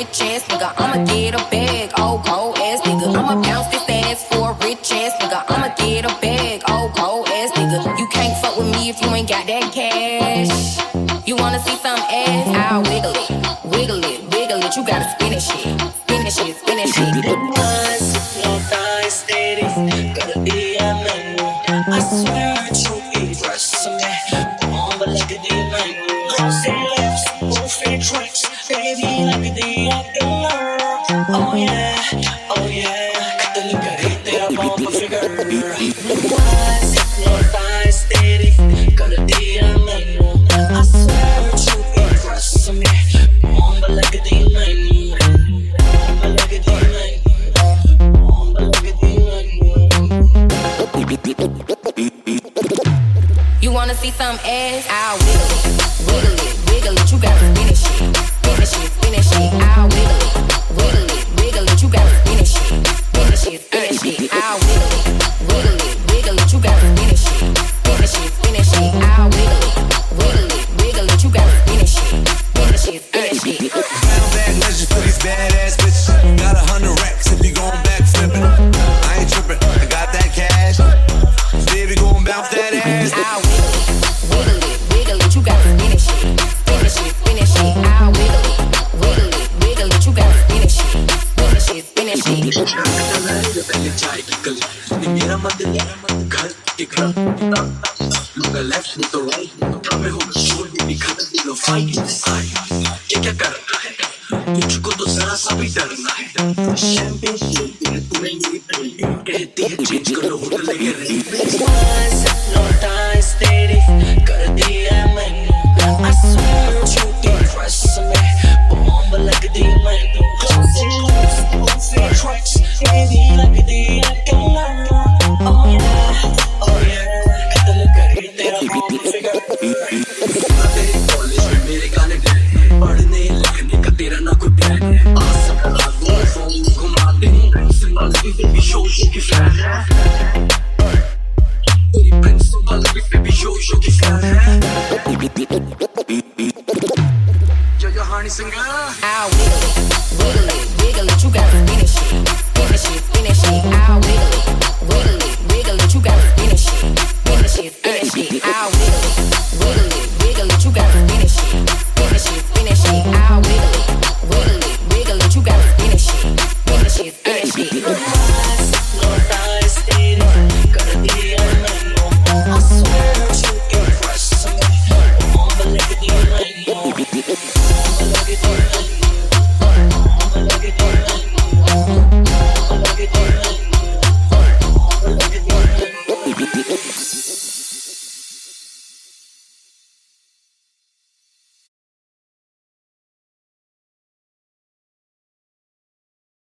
rich ass nigga. I'ma get a bag, oh cold ass nigga. I'ma bounce this ass for a rich ass nigga. I'ma get a bag, oh cold ass nigga. You can't fuck with me if you ain't got that cash. You wanna see some ass? I'll wiggle it, wiggle it, wiggle it. You gotta spin it shit, spin it shit, spin it shit. I swear to be dressing on the leg of the night. Say lips, bullshit tricks, baby, like the other. Oh yeah, cut the look at it, they're bomb for figure. Why's it not die steady? Gonna be a man. I swear to be dressing on the leg of the night. On the leg of the night. On the leg of the night. You wanna see some ass? I'll wiggle it, wiggle it, wiggle it. You gotta spin it shit, spin it shit, spin it shit. I'll wiggle it, wiggle it, wiggle it. You gotta spin it shit, spin it shit, spin it shit. I'll wiggle it, wiggle it, wiggle it. You gotta spin it shit, spin it shit, spin it shit. I'll wiggle it, wiggle it, wiggle it. You gotta spin it shit, spin it shit, spin it shit. Brown bag measures for these badass bitches. Got 100 racks if you gon' back flippin'. I ain't trippin', I got that cash. Baby, gon' bounce that ass. I'll wiggle it, wiggle it. You gotta spin it shit, spin it shit, spin it shit. I'll wiggle it, wiggle it, wiggle it. You gotta spin it shit, spin it shit, spin it shit. मेरा मतलब घर के घर मगर left तो right मैं हूँ शोर भी दिखाता दिलो फाइट क्या करना है तुझको तो जरा सा भी डरना है शैंपेन तुम्हें मेरी प्रेम कहती है चेंज करो होटल लगे रही steady कर दिया मैंने I swear to be trust me bomb like the man closing lips open tracks baby like the killer oh yeah cut the look at it तेरा bomb figure तेरे कॉलेज में मेरे गाने पढ़ने लिखने का तेरा ना कोई प्लान है आसम लागू फोन घुमाते हैं सिंबल भी शो की फैन है तेरी प्रिंसिपल भी शो की फैन है जो Honey singer I'll wiggle it, wiggle it, wiggle it. You gotta spin it shit, spin it shit, spin it shit. I'll wiggle it, wiggle it, wiggle it. You gotta spin it shit, spin it shit, spin it shit. I'll wiggle it, wiggle it, wiggle it. You gotta spin it shit, spin it shit, spin it shit. I'll wiggle it, wiggle it, wiggle it. You gotta spin it shit, spin it shit, spin it shit. I swear to impress me on the leg of the night. On the leg of the night.